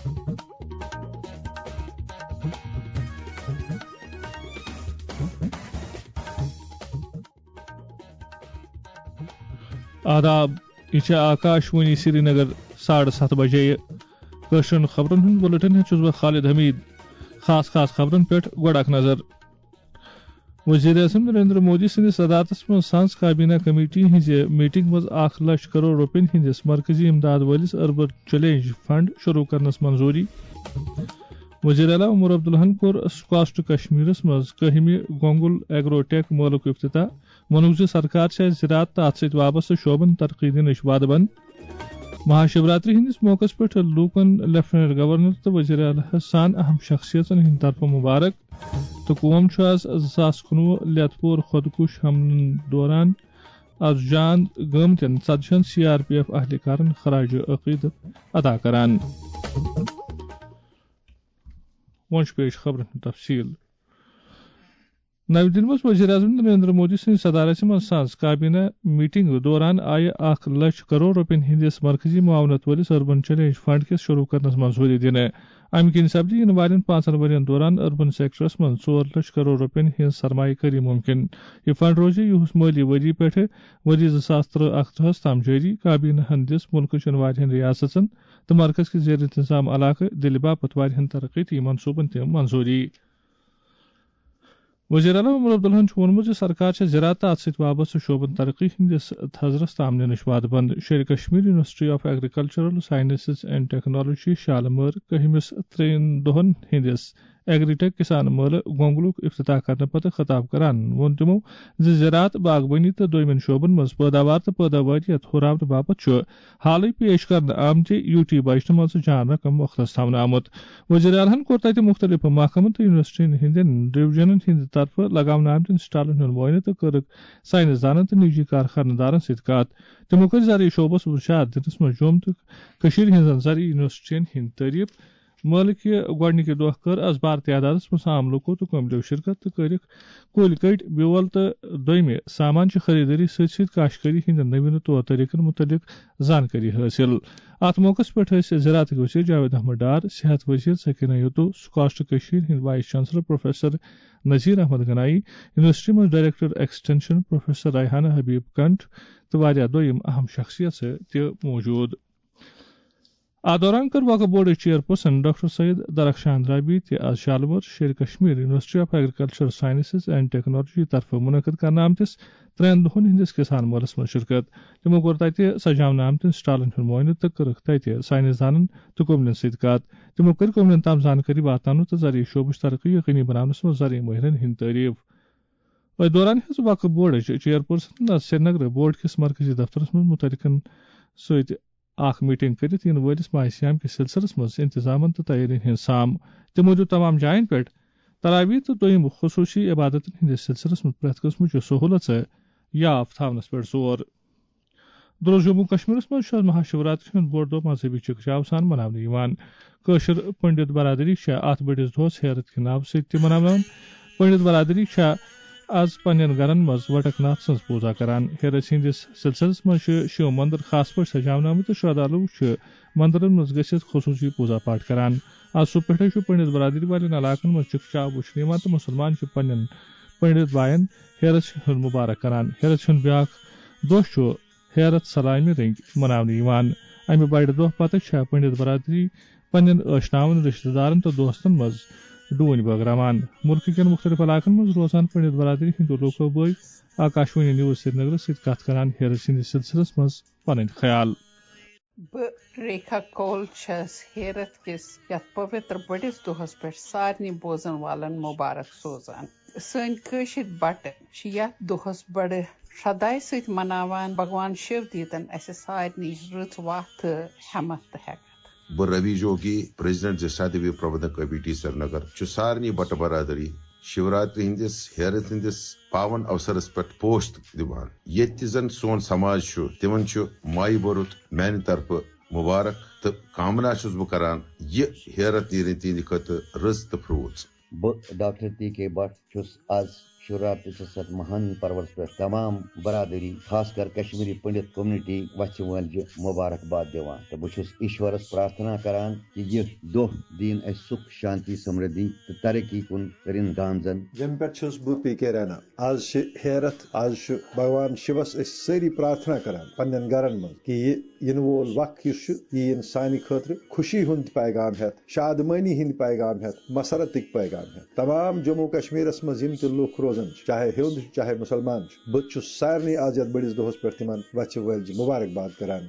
آداب، یہ آکاشوانی سری نگر 7:30 بجے کشن خبرن ہند بلٹن چھس بہ خالد حمید۔ خاص خبرن پہ گۄڈٕ اکھ نظر۔ وزیر اعظم نریندر مودی سندس صدارتس من سانس کابینہ کمیٹی ہز میٹنگ مز 1 لچھ کروڑ روپین ہندس مرکزی امداد ولس اربن چیلنج فنڈ شروع کرنس منظوری۔ وزیر اعلیٰ عمر عبداللہن کور سکواش ٹو کشمیرس مز 1ہمہِ گونگل ایگرو ٹیک مالک افتتاح۔ وونُکھ زِ سرکار چھِ زراعت تہٕ اتھ سۭتۍ وابستہٕ شعبن ترقی دِنٕچ وعدٕ بنٛد۔ مہاشیوراتری ہندس موقع پہ لوکن لیفٹیننٹ گورنر تو وزیر اعلیٰ سان اہم شخصیتن ہند طرف مبارک۔ تو قوم آز 2019 لیت پور خودکش حملن دوران از جان گمتن 40 CRPF اہلکارن خراج عقیدت ادا کران۔ ونچ پیش خبرن تفصیل۔ نئی دہلی مز وزیر اعظم نریندر مودی سند صدارت من سانس کابینہ میٹنگ دوران آئی 1 لچھ کروڑ روپین ہندس مرکزی معاونت ولس اربن چیلنج فنڈ کس شروع کرنس منظوری دن۔ امہ کن سپدی ان والن 5 ورین دوران اربن سیکٹرس من 4 لچھ کروڑ روپین ہز سرمایہ کاری ممکن۔ یہ فنڈ روزِ یہس مالی وری پہ وری 2013 تام جاری۔ کابینہ دس ملک چن واریاہن ریاستن تو مرکز کے زیر انتظام علاقہ دل باپت واریاہن ترقیتی منصوبن تہ منظوری۔ وزیر اعلیٰ عمر عبداللہن وونمت سرکار زراعت تو اتھ سۭتۍ وابستہٕ شعبن ترقی ہندس تھزرس تام ننچ وعدٕ بنٛد۔ Sher Kashmir university of agricultural sciences and technology Shalimar 1ہمس 3 دۄہن ہندس ایگریٹیک کسان مٲلہ گونگلُک افتتاح کرنے پتہٕ خطاب کران ووٚن تِمو زِ زراعت باغبٲنی تہٕ دویمن شعبن منٛز پٲداوار تہٕ پٲداوٲریت ہُراونہٕ باپتھ چھُ حالٕے پیش کرنہٕ آمتہِ UT بجٹہٕ منٛز جان رقم مختص تھاونہٕ آمُت۔ وزیر اعلیٰ کوٚر تتہِ مختلف محکمن تہٕ یونیورسٹین ہٕنٛدٮ۪ن ڈویژنن ہٕنٛدِ طرفہٕ لگاونہٕ آمتٮ۪ن سٹالن ہُنٛد معٲینہٕ تہٕ کٔرٕکھ ساینسدانن تہٕ نجی کارخانہٕ دارن سۭتۍ کتھ۔ تِمو کٔر زرعی شعبس وُشاد دِنس منٛز جوٚم تہٕ کٔشیٖرِ ہٕنٛزن زرعی یونیورسٹین ہٕنٛدۍ تعریف۔ مٲلہٕ کہِ گۄڈنِکہِ دۄہ کٔر ازبار تعدادس منٛز عام لوٗکو تہٕ کٔمِلٮ۪و شرکت تہٕ کٔرِکھ کُلۍ کٔٹۍ بیول تہٕ دوٚیمہِ سامان چہِ خریدٲری سۭتۍ سۭتۍ کاشتکٲری ہٕنٛدٮ۪ن نوینہٕ طور طریقن متعلق زانکٲری حٲصِل۔ اتھ موقعس پٮ۪ٹھ ٲسۍ زراعتٕکۍ وزیر جاوید احمد ڈار، صحت وزیر سکینہ یتو، سکاسٹ کٔشیٖر ہٕنٛدۍ vice chancellor professor Nazir Ahmad Ganai, university منٛز director extension professor Rehana Habib Kanth تہٕ واریاہ دوٚیِم اہم شخصیژٕ تہِ موجوٗد۔ اتھ دوران کٔر وقف بورڈٕچ چیئرپرسن ڈاکٹر سید درخشان رابی تہِ آز Shalimar Sher Kashmir university of agricultural sciences and technology طرفہٕ منعقد کرنہٕ آمتس 3 دۄہن ہندس کسان مٲلس منٛز شرکت۔ تِمو کوٚر تتہِ سجاونہٕ آمتٮ۪ن سٹالن ہُنٛد معٲینہٕ تہٕ کٔرٕکھ تتہِ ساینسدانن تہٕ کٔمِلٮ۪ن سۭتۍ کتھ۔ تِمو کٔر کٔمِلٮ۪ن تام زانکٲری واتناونہٕ تہٕ زرعی شعبٕچ ترقی یقینی بناونس منٛز زرعی مٲہرن ہٕنٛدۍ تعریف۔ أتھۍ دوران ہیٚژ وقف بورڈٕچ چیئرپرسن آز سری نگر بورڈ کِس مرکزی دفترس منٛز متعلقن سۭتۍ اکھ میٹنگ کٔرِتھ یِنہٕ وٲلِس ماہ سیام کِس سلسلس منٛز انتظامن تہٕ تیٲرین ہٕنٛز سام۔ تِمو دیُت تمام جاین پٮ۪ٹھ تراویح تہٕ دوٚیِم خصوٗصی عبادتن ہٕنٛدِس سلسلس منٛز پرٛٮ۪تھ قٕسمٕچہِ سہوٗلژٕ یاف تھاونس پٮ۪ٹھ زور۔ درٛوٚس جموں کشمیرس منٛز چھُ مہاشیوراتری ہُنٛد بوٚڑ دۄہ مذہبی چِکچاو سان مناونہٕ یِوان۔ کٲشِر پنڈت برادری چھےٚ اتھ بٔڑِس دۄہس حیرت کہِ ناوٕ سۭتۍ تہِ مناوناوان۔ پنڈت برادری چھےٚ آز پننٮ۪ن گرن منٛز وٹک ناتھ سٕنٛز پوٗزا کران۔ حیرت ہٕنٛدِس سلسلس منٛز چھُ شیو مندر خاص پٲٹھۍ سجاونہٕ آمُت تہٕ شردالوٗ چھِ مندرن منٛز گٔژھِتھ خصوٗصی پوٗزا پاٹھ کران۔ آز صبح پٮ۪ٹھٕے چھُ پنڈت برادری والٮ۪ن علاقن منٛز چِکچاو وٕچھنہٕ یِوان تہٕ مُسلمان چھِ پننٮ۪ن پنڈت باین حیرت ہُنٛد مبارک کران۔ حیرت ہُنٛد بیاکھ دۄہ چھُ حیرت سلامہِ رٔنگۍ مناونہٕ یِوان۔ امہِ بڑِ دۄہ پتہٕ چھےٚ پنڈت برادری پننٮ۪ن ٲشناون، رشتہٕ دارن تہٕ دوستن منٛز ڈوٗنۍ بٲگراوان۔ مُلکہٕ کٮ۪ن مختلف علاقن منٛز روزان پنڈت برادری ہٕنٛدیو لوٗکو بٲگۍ آکاشوانی نیوز سری نگرس سۭتۍ کتھ کران حیرت ہٕنٛدِس سلسلس منٛز پنٕنۍ خیال۔ بہٕ ریکھا کول چھس حیرت کِس یتھ پویتر بٔڑِس دۄہس پٮ۪ٹھ سارنٕے بوزن والن مُبارک سوزان۔ سٲنۍ کٲشِر بٹہٕ چھِ یتھ دۄہس بڑٕ شرٛدایہِ سۭتۍ مناوان۔ بھگوان شِو دیٖتن اسہِ سارنٕے رٕژ وتھ تہٕ ہٮ۪مت تہٕ ہٮ۪کتھ۔ بہٕ روی جوگی پریزیڈنٹ زِسا دیوی پربندھک کمیٹی سری نگر چھُ سارنٕے بٹہٕ برادری شیوراتری ہندس حیرت ہندس پاون اوسرس پٮ۪ٹھ پوش دِوان۔ ییٚتہِ تہِ زن سون سماج چھُ تِمن چھُ مایہِ بوٚرُت میانہِ طرفہٕ مُبارک تہٕ کامنا چھُس بہٕ کران یہِ حیرت نیرِ تِہنٛدِ خٲطرٕ رٕژ تہٕ پھروٗژ۔ بہٕ ڈاکٹر ٹی کے بٹ چھُس آز شیوراتری ست مہان پرورس پہ تمام برادری خاص کر کشمیری پنڈت کمنٹی وچھ ولجہ مبارکباد دِوان تو بہٕ چھُس ایشورس پرارتھنا کران کہ یہ دۄہ دین اس سکھ شانتی سمردی تو ترقی کن کرن گامزن جن پہ بہ پی کے رانا آج حیرت آج بھگوان شیوس ساری پرارتھنا کران پنن گرن من کہ یہ وول وقت یہ سانہ خاطر خوشی ہند پیغام ہیت شادمانی ہند پیغام ہیت مسرتک پیغام ہیت تمام جموں کشمیرس مز یم تہ لوک روزان چاہے ہند چاہے مسلمان بہت سارے آز یتھ بڑس دہس پہ تمن وچھ ولج مبارکباد کران.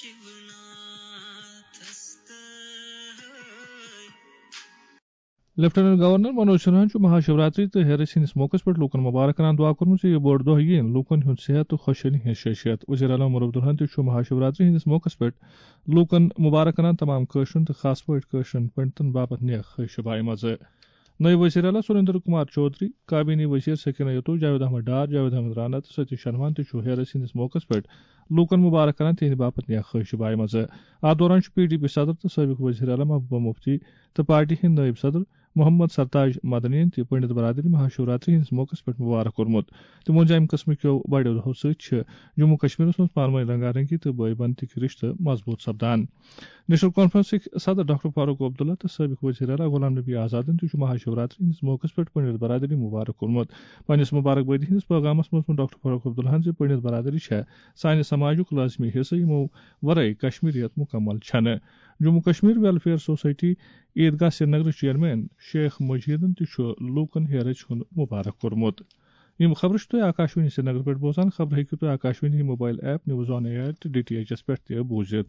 لیفٹیننٹ گورنر منوج سنہاہن مہاشیوراتری تو ہیرس ہندس موقع پہ لوکن مبارک کران دعا کورمت یہ بوڑ دہ ین لوکن ہند صحت تو خوشحالی ہز شیشیت. وزیر اعلیٰ عمر عبداللہن تہ مہاشیوراتری ہندس موقع پہ لوکن مبارک کران تمام قشرن تو خاص پہ قشرن پنڈتن باپت نیک خواہش بائی مزہ. نئے وزیر اعلیٰ سریندر کمار چودھری کابینی وزیر سکینہ یتو جاوید احمد ڈار جاوید احمد رانا تو ستیش شرمان تہ ہیرس ہندس موقع پہ لوکن مبارک کران تہند باپت نیک خواہش بائی مزہ. ات دوران پی ڈی پی صدر تو سابق وزیر اعلیٰ محبوبہ مفتی تو پارٹی ہند نائب صدر محمد سرتاج مدنی تہ پنڈت برادری مہاشیوراتری ہندس موقع پہ مبارک کورمت. تمو امہ قسم کیو بڑو دہو ست جموں کشمیرس مز پانوی رنگا رنگی تو بھائی بندتک رشتہ مضبوط سپدان. نیشنل کانفرنسک صدر ڈاکٹر فاروق عبداللہ تو سابق وزیر اعلیٰ غلام نبی آزادن تہ مہاشیوراتری ہندس موقع پہ پنڈت برادری مبارک کورمت. پنس مبارک بادی ہندس پیغامس مز ڈاکٹر فاروق عبداللہن پنڈت برادری سانہ سماجک لازمی حصہ یمو ورائے کشمیریت مکمل چھنہ. جموں کشمیر ویلفیئر سوسائٹی عیدگاہ سری نگر چیئرمین شیخ مجیدن تہ لوکن ہیرج ہند مبارک کورمت. یم خبر تھی آکاشوانی سری نگر پہ بوزان. خبر ہیکو تھی Akashvani mobile app news on air تو DTH پہ تہ بوزت.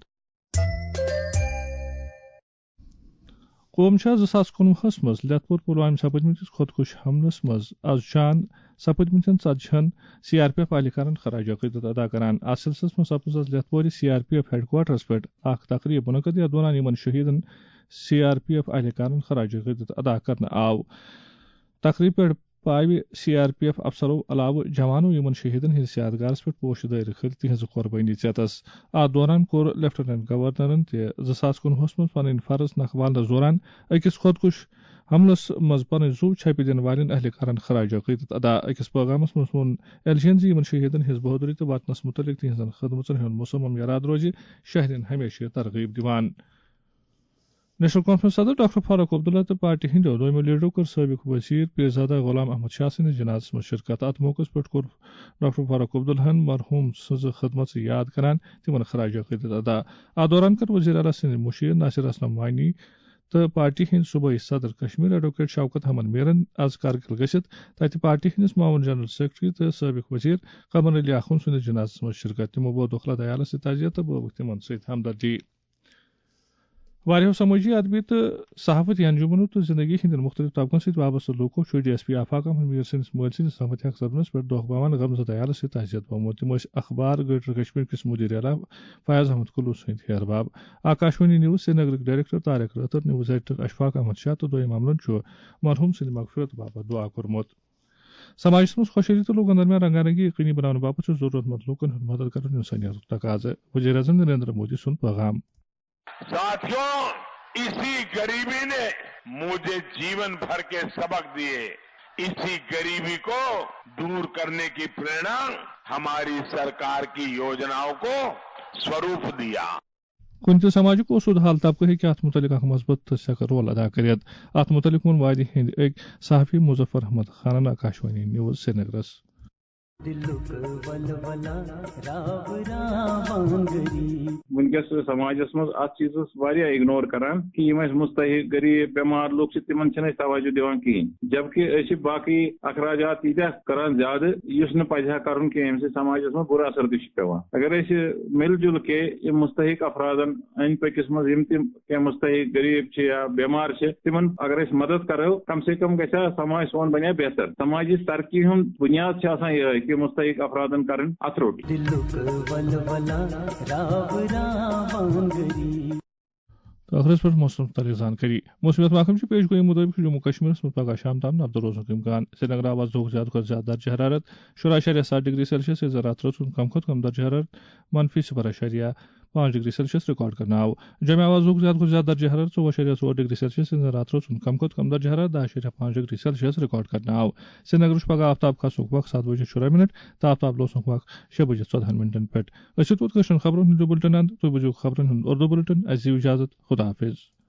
قوم 2019 مز لت پور پلوامہ سپدمتس خودکش حملس مز از شان سپدمتن 40 CRPF اہلکارن خراج عقیدت ادا کران. ات سلسلس مز سپز از لت پور CRPF ہیڈ کوارٹرس پہ اخ تقریب منعقد یتھ دوران یمن شہیدن CRPF اہلکارن خراج عقیدت ادا کرنے آو. تقریب پہ پاوِ CRPF افسرو علاوہ جوانو یمن شہیدن ہندس یادگارس پہ پوش دٲرِ کھٔلۍ تہذ قربانی ژیتس. ات دوران کور لیفٹیننٹ گورنرن تہ 2019 مز پن فرض نکھوالنس دوران اکس خودکش حملس مز پن زو چھپہ دن والن اہلکارن خراج عقیدت ادا. اکس پیغامس مز وون ایلجین یمن شہیدن ہز بہادری تو وطنس متعلق تہذن خدمتن ہند مصمم یاد روزِ شہرین ہمیشہ ترغیب دِوان. نیشنل کانفرنس صدر ڈاکٹر فاروق عبداللہ تو پارٹی ہندو دویمو لیڈرو کر سابق وزیر پیرزادہ غلام احمد شاہ سندس جنازس مز شرکت. ات موقع پہ کور ڈاکٹر فاروق عبداللہن مرحوم سز خدمت یاد کران تمن خراج عقیدت ادا. ات دوران کر وزیر اعلیٰ سند مشیر ناصر اسلم وانی تو پارٹی ہند صوبائی صدر کشمیر ایڈوکیٹ شوکت احمد میرن آز کارگل گژھت تتہ پارٹی ہندس معاون جنرل سیکرٹری تو سابق وزیر قمر علی آخون سندس جنازس مز شرکت. تمو بو دخلا دیالس ست تعزیت تو بوک تمن ست ہمدردی. واریاہو سمٲجی ادبی تو صحافتی انجمنو تو زندگی ہند مختلف طبقن ست وابستہ لوکو DSP آفاق احمد میر سندس مول سندس رحمت صدمس پہ دۄہ باوان غمزدہ عیالس ست تعزیت بومت. تم اخبار گریٹر کشمیر کس مدیر اعلیٰ فیاض احمد کلو سند ہیرباب. Akashvani news Srinagar director Tariq Rather news editor Ishfaq Ahmad Shah تو دویم عملن مرحوم سند مغفرت باپت دعا کورمت. سماجس مز خوشحالی تو لوکن درمیان رنگا رنگی یقینی بنانے باپت ضرورت مند لوکن ہند مدد کرن انسانیت تقاضہ. وزیر اعظم نریندر مودی سن پیغام. ساتھیوں اسی غریبی نے مجھے جیون بھر کے سبق دیے. اسی غریبی کو دور کرنے کی پریرنا ہماری سرکار کی یوجناؤں کو سوروپ دیا. کن تہ سماجک اصول حال طبقہ ہیکہ ات متعلق اخ مثبت تو سیکر رول ادا کرت. ات متعلق وون وادی ہند ایک صحافی مظفر احمد خانن آکاشوانی نیوز سری نگرس. ونکس سماجس مز ات چیزس واریاہ اگنور کران کہ یم مستحق غریب بیمار لوگ تمن توجہ دِوان کہین. جبکہ باقی اخراجات تیتہ کران زیادہ اس پزہ کرن کہ ام سماجس مز برا اثر تہ پیوان. اگر مل جل کے مستحق افرادن ان پکس مز مستحق غریب یا بیمار تمن اگر مدد کرو کم سے کم گھا سماج سون بنیا بہتر. سماجی ترقی ہند بنیاد یہ کہ مستحق افرادن کرن اتروٹ. آخرس پہ موسم متعلق زانکاری. موسمیات محکمہ پیش گوئی مطابق جموں کشمیر میں پگہ شام تام نبدہ روزن امکان. سری نگر آواز دہ زیادہ کھت زیادہ درجہ حرارت 16.7 ڈگری سیلسیس. زراعت کم کھت کم درجہ حرارت -0.5 5 ڈگری سیلسیس ریکارڈ کرنا آو جمع آواز زیادہ کھت زیادہ درجہ حرارت 4.4 ڈگری سیلسیس رات روز کم کھت کم درجہ حرارت 10.5 ڈگری سیلسیس ریکارڈ کرنا آو سری نگر پگہ آفتاب کھسک وقت 7:14 تو آفتاب لوسنک وقت 6:14 پہ خبرن ہند بلٹن اند تھی بوزو خبرن ہند اردو بلٹن اجزیو اجازت خدا حافظ